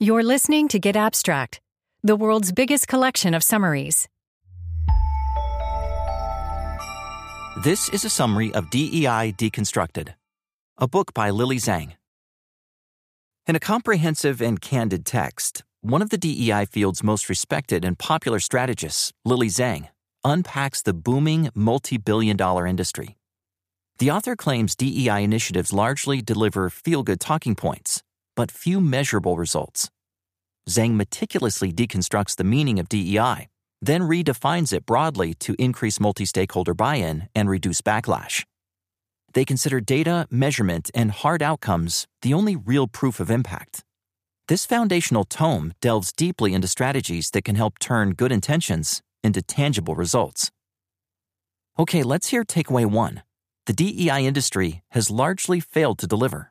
You're listening to Get Abstract, the world's biggest collection of summaries. This is a summary of DEI Deconstructed, a book by Lily Zhang. In a comprehensive and candid text, one of the DEI field's most respected and popular strategists, Lily Zhang, unpacks the booming multi-billion-dollar industry. The author claims DEI initiatives largely deliver feel-good talking points, but few measurable results. Zhang meticulously deconstructs the meaning of DEI, then redefines it broadly to increase multi-stakeholder buy-in and reduce backlash. They consider data, measurement, and hard outcomes the only real proof of impact. This foundational tome delves deeply into strategies that can help turn good intentions into tangible results. Okay, let's hear takeaway 1. The DEI industry has largely failed to deliver.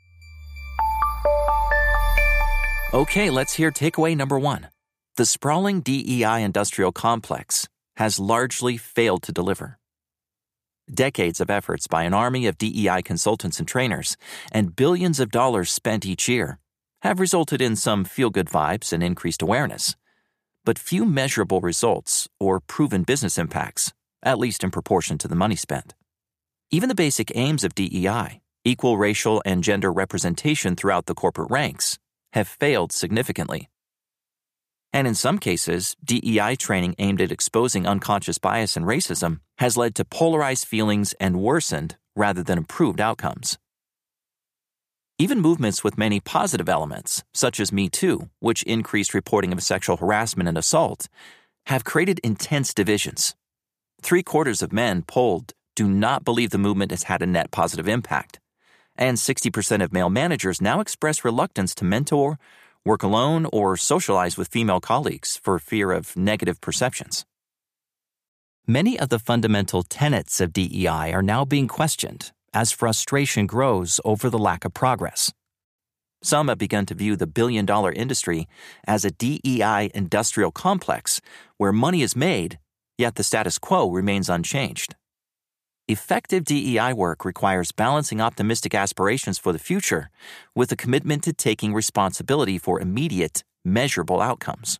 Okay, let's hear takeaway number 1. The sprawling DEI industrial complex has largely failed to deliver. Decades of efforts by an army of DEI consultants and trainers, and billions of dollars spent each year, have resulted in some feel-good vibes and increased awareness, but few measurable results or proven business impacts, at least in proportion to the money spent. Even the basic aims of DEI, equal racial and gender representation throughout the corporate ranks, have failed significantly. And in some cases, DEI training aimed at exposing unconscious bias and racism has led to polarized feelings and worsened rather than improved outcomes. Even movements with many positive elements, such as Me Too, which increased reporting of sexual harassment and assault, have created intense divisions. 3/4 of men polled do not believe the movement has had a net positive impact, and 60% of male managers now express reluctance to mentor, work alone, or socialize with female colleagues for fear of negative perceptions. Many of the fundamental tenets of DEI are now being questioned as frustration grows over the lack of progress. Some have begun to view the billion-dollar industry as a DEI industrial complex where money is made, yet the status quo remains unchanged. Effective DEI work requires balancing optimistic aspirations for the future with a commitment to taking responsibility for immediate, measurable outcomes.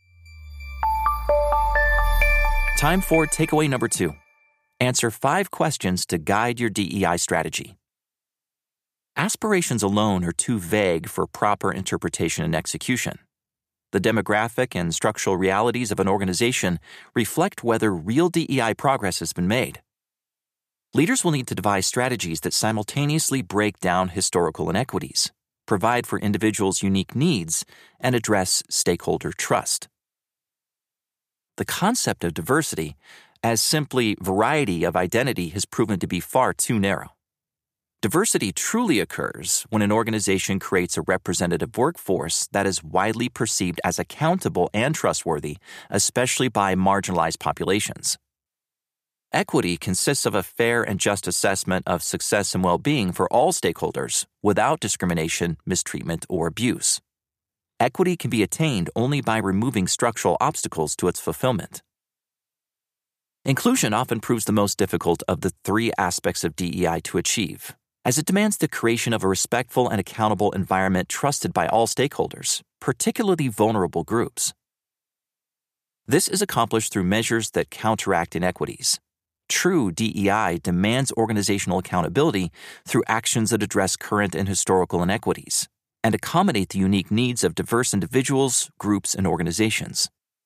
Time for takeaway number 2. Answer 5 questions to guide your DEI strategy. Aspirations alone are too vague for proper interpretation and execution. The demographic and structural realities of an organization reflect whether real DEI progress has been made. Leaders will need to devise strategies that simultaneously break down historical inequities, provide for individuals' unique needs, and address stakeholder trust. The concept of diversity as simply variety of identity has proven to be far too narrow. Diversity truly occurs when an organization creates a representative workforce that is widely perceived as accountable and trustworthy, especially by marginalized populations. Equity consists of a fair and just assessment of success and well-being for all stakeholders without discrimination, mistreatment, or abuse. Equity can be attained only by removing structural obstacles to its fulfillment. Inclusion often proves the most difficult of the 3 aspects of DEI to achieve, as it demands the creation of a respectful and accountable environment trusted by all stakeholders, particularly vulnerable groups. This is accomplished through measures that counteract inequities. True DEI demands organizational accountability through actions that address current and historical inequities and accommodate the unique needs of diverse individuals, groups, and organizations.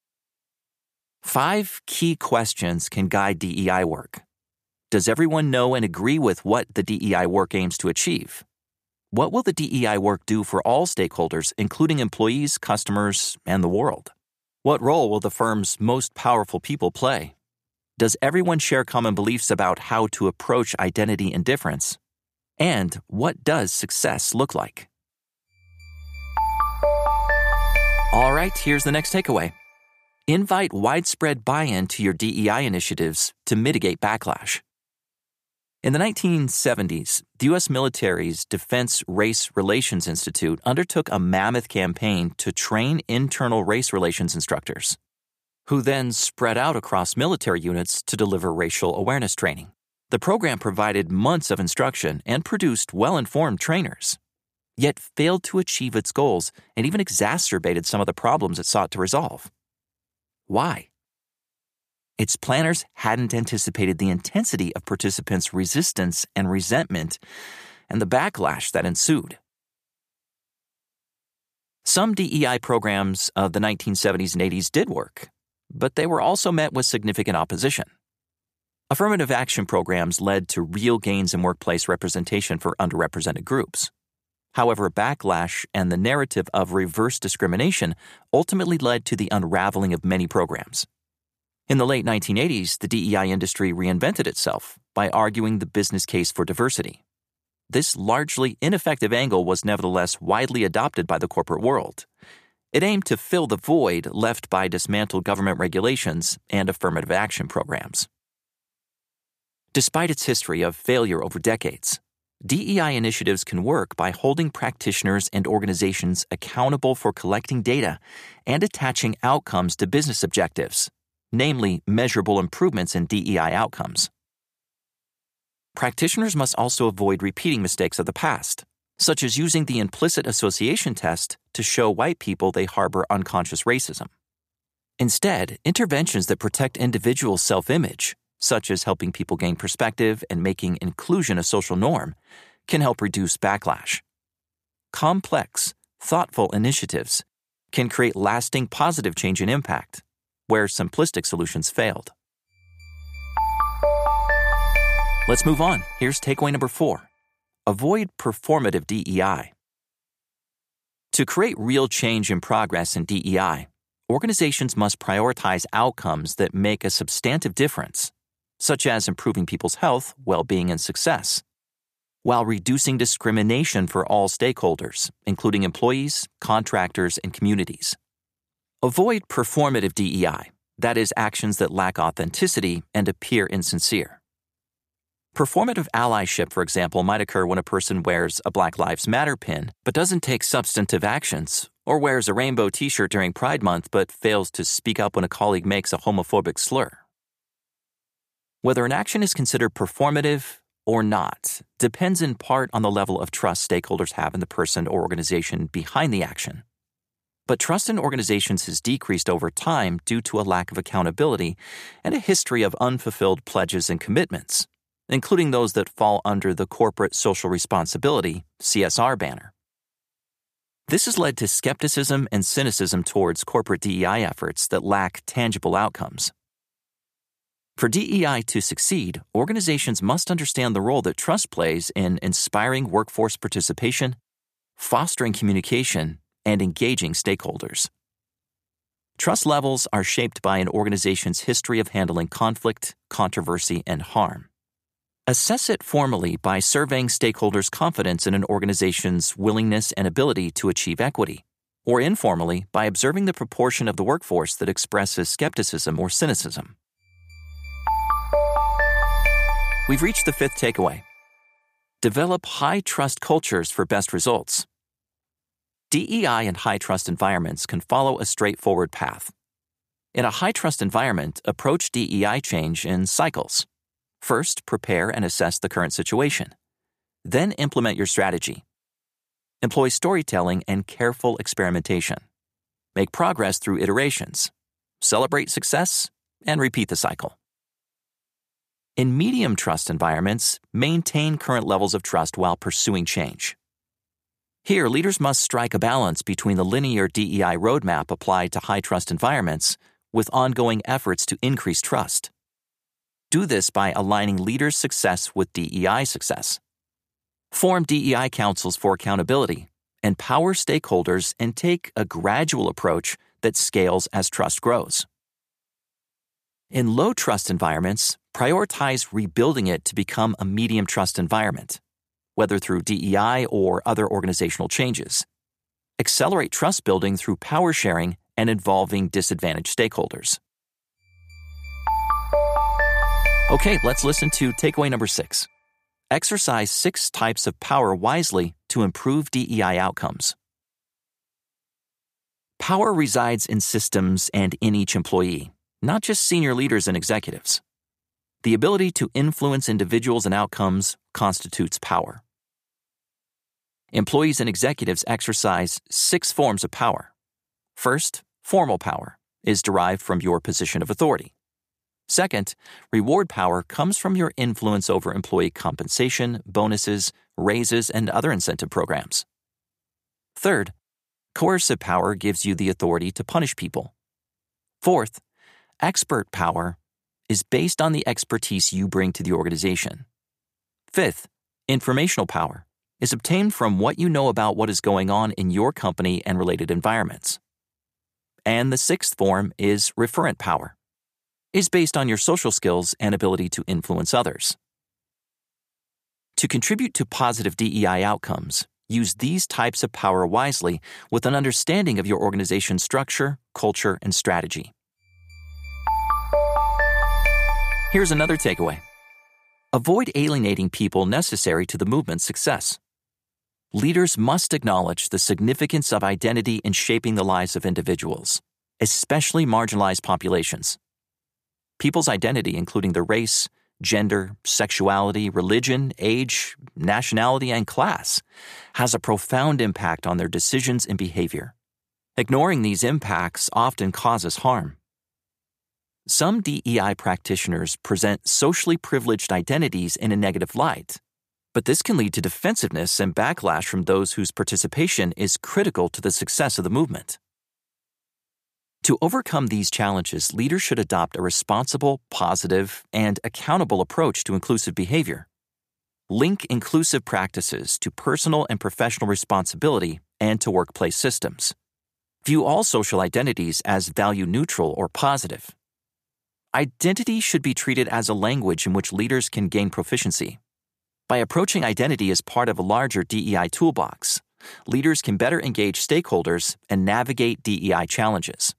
5 key questions can guide DEI work. Does everyone know and agree with what the DEI work aims to achieve? What will the DEI work do for all stakeholders, including employees, customers, and the world? What role will the firm's most powerful people play? Does everyone share common beliefs about how to approach identity and difference? And what does success look like? All right, here's the next takeaway. Invite widespread buy-in to your DEI initiatives to mitigate backlash. In the 1970s, the U.S. military's Defense Race Relations Institute undertook a mammoth campaign to train internal race relations instructors, who then spread out across military units to deliver racial awareness training. The program provided months of instruction and produced well-informed trainers. yet failed to achieve its goals and even exacerbated some of the problems it sought to resolve. Why? Its planners hadn't anticipated the intensity of participants' resistance and resentment and the backlash that ensued. Some DEI programs of the 1970s and 80s did work, but they were also met with significant opposition. Affirmative action programs led to real gains in workplace representation for underrepresented groups. However, backlash and the narrative of reverse discrimination ultimately led to the unraveling of many programs. In the late 1980s, the DEI industry reinvented itself by arguing the business case for diversity. This largely ineffective angle was nevertheless widely adopted by the corporate world. It aimed to fill the void left by dismantled government regulations and affirmative action programs. Despite its history of failure over decades, DEI initiatives can work by holding practitioners and organizations accountable for collecting data and attaching outcomes to business objectives, namely measurable improvements in DEI outcomes. Practitioners must also avoid repeating mistakes of the past, such as using the implicit association test to show white people they harbor unconscious racism. Instead, interventions that protect individuals' self-image, such as helping people gain perspective and making inclusion a social norm, can help reduce backlash. Complex, thoughtful initiatives can create lasting positive change and impact, where simplistic solutions failed. Let's move on. Here's takeaway number 4. Avoid performative DEI. To create real change and progress in DEI, organizations must prioritize outcomes that make a substantive difference, such as improving people's health, well-being, and success, while reducing discrimination for all stakeholders, including employees, contractors, and communities. Avoid performative DEI, that is, actions that lack authenticity and appear insincere. Performative allyship, for example, might occur when a person wears a Black Lives Matter pin but doesn't take substantive actions, or wears a rainbow t-shirt during Pride Month but fails to speak up when a colleague makes a homophobic slur. Whether an action is considered performative or not depends in part on the level of trust stakeholders have in the person or organization behind the action. But trust in organizations has decreased over time due to a lack of accountability and a history of unfulfilled pledges and commitments, including those that fall under the Corporate Social Responsibility (CSR) banner. This has led to skepticism and cynicism towards corporate DEI efforts that lack tangible outcomes. For DEI to succeed, organizations must understand the role that trust plays in inspiring workforce participation, fostering communication, and engaging stakeholders. Trust levels are shaped by an organization's history of handling conflict, controversy, and harm. Assess it formally by surveying stakeholders' confidence in an organization's willingness and ability to achieve equity, or informally by observing the proportion of the workforce that expresses skepticism or cynicism. We've reached the 5th takeaway. Develop high-trust cultures for best results. DEI and high-trust environments can follow a straightforward path. In a high-trust environment, approach DEI change in cycles. First, prepare and assess the current situation. Then implement your strategy. Employ storytelling and careful experimentation. Make progress through iterations. Celebrate success and repeat the cycle. In medium trust environments, maintain current levels of trust while pursuing change. Here, leaders must strike a balance between the linear DEI roadmap applied to high-trust environments with ongoing efforts to increase trust. Do this by aligning leaders' success with DEI success. Form DEI councils for accountability, empower stakeholders, and take a gradual approach that scales as trust grows. In low-trust environments, prioritize rebuilding it to become a medium trust environment, whether through DEI or other organizational changes. Accelerate trust building through power sharing and involving disadvantaged stakeholders. Okay, let's listen to takeaway number 6. Exercise 6 types of power wisely to improve DEI outcomes. Power resides in systems and in each employee, not just senior leaders and executives. The ability to influence individuals and outcomes constitutes power. Employees and executives exercise 6 forms of power. First, formal power is derived from your position of authority. Second, reward power comes from your influence over employee compensation, bonuses, raises, and other incentive programs. Third, coercive power gives you the authority to punish people. Fourth, expert power is based on the expertise you bring to the organization. Fifth, informational power is obtained from what you know about what is going on in your company and related environments. And the sixth form is referent power, is based on your social skills and ability to influence others. To contribute to positive DEI outcomes, use these types of power wisely with an understanding of your organization's structure, culture, and strategy. Here's another takeaway. Avoid alienating people necessary to the movement's success. Leaders must acknowledge the significance of identity in shaping the lives of individuals, especially marginalized populations. People's identity, including their race, gender, sexuality, religion, age, nationality, and class, has a profound impact on their decisions and behavior. Ignoring these impacts often causes harm. Some DEI practitioners present socially privileged identities in a negative light, but this can lead to defensiveness and backlash from those whose participation is critical to the success of the movement. To overcome these challenges, leaders should adopt a responsible, positive, and accountable approach to inclusive behavior. Link inclusive practices to personal and professional responsibility and to workplace systems. View all social identities as value-neutral or positive. Identity should be treated as a language in which leaders can gain proficiency. By approaching identity as part of a larger DEI toolbox, leaders can better engage stakeholders and navigate DEI challenges.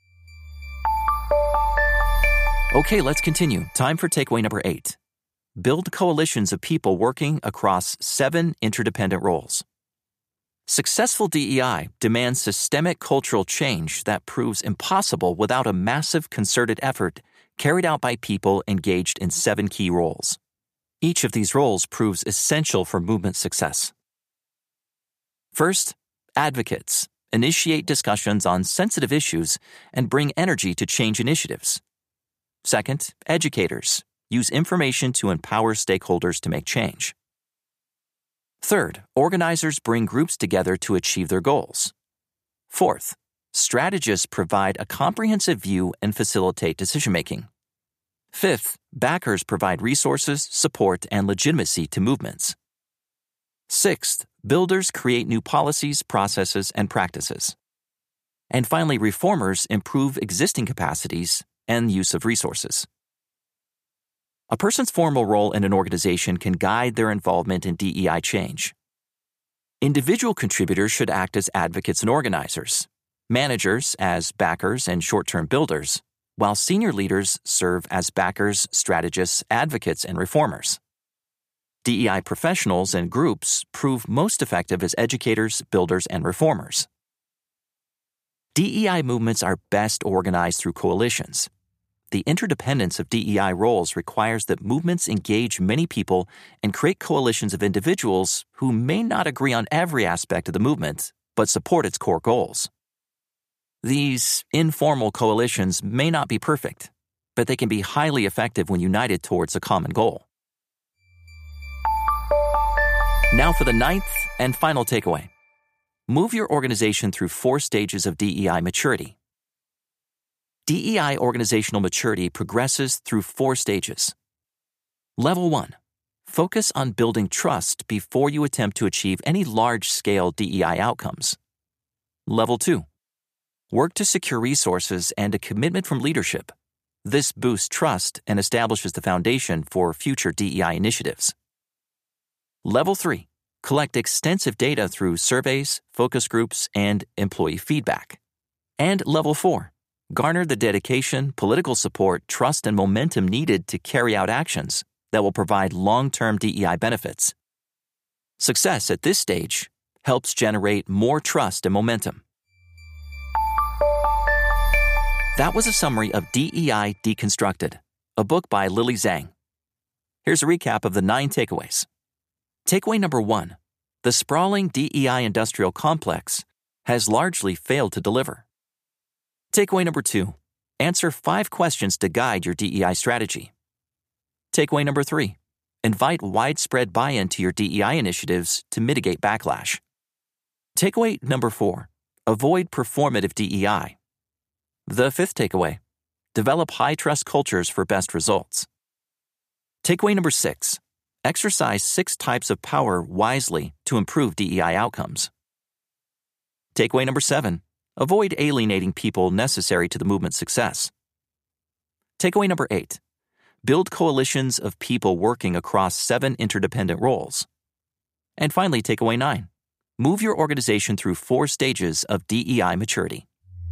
Okay, let's continue. Time for takeaway number 8. Build coalitions of people working across 7 interdependent roles. Successful DEI demands systemic cultural change that proves impossible without a massive concerted effort carried out by people engaged in 7 key roles. Each of these roles proves essential for movement success. First, advocates initiate discussions on sensitive issues and bring energy to change initiatives. Second, educators use information to empower stakeholders to make change. Third, organizers bring groups together to achieve their goals. Fourth, strategists provide a comprehensive view and facilitate decision-making. Fifth, backers provide resources, support, and legitimacy to movements. Sixth, builders create new policies, processes, and practices. And finally, reformers improve existing capacities and use of resources. A person's formal role in an organization can guide their involvement in DEI change. Individual contributors should act as advocates and organizers, managers as backers and short-term builders, while senior leaders serve as backers, strategists, advocates, and reformers. DEI professionals and groups prove most effective as educators, builders, and reformers. DEI movements are best organized through coalitions. The interdependence of DEI roles requires that movements engage many people and create coalitions of individuals who may not agree on every aspect of the movement, but support its core goals. These informal coalitions may not be perfect, but they can be highly effective when united towards a common goal. Now for the 9th and final takeaway. Move your organization through 4 stages of DEI maturity. DEI organizational maturity progresses through 4 stages. Level 1. Focus on building trust before you attempt to achieve any large-scale DEI outcomes. Level 2. Work to secure resources and a commitment from leadership. This boosts trust and establishes the foundation for future DEI initiatives. Level 3. Collect extensive data through surveys, focus groups, and employee feedback. And Level 4. Garner the dedication, political support, trust, and momentum needed to carry out actions that will provide long-term DEI benefits. Success at this stage helps generate more trust and momentum. That was a summary of DEI Deconstructed, a book by Lily Zhang. Here's a recap of the 9 takeaways. Takeaway number 1. the sprawling DEI industrial complex has largely failed to deliver. Takeaway number 2. Answer 5 questions to guide your DEI strategy. Takeaway number 3. Invite widespread buy-in to your DEI initiatives to mitigate backlash. Takeaway number 4. Avoid performative DEI. The 5th takeaway. Develop high-trust cultures for best results. Takeaway number 6. Exercise 6 types of power wisely to improve DEI outcomes. Takeaway number 7. Avoid alienating people necessary to the movement's success. Takeaway number 8. Build coalitions of people working across 7 interdependent roles. And finally, takeaway 9. Move your organization through 4 stages of DEI maturity.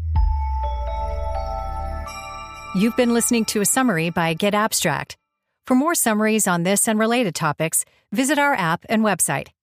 You've been listening to a summary by Get Abstract. For more summaries on this and related topics, visit our app and website,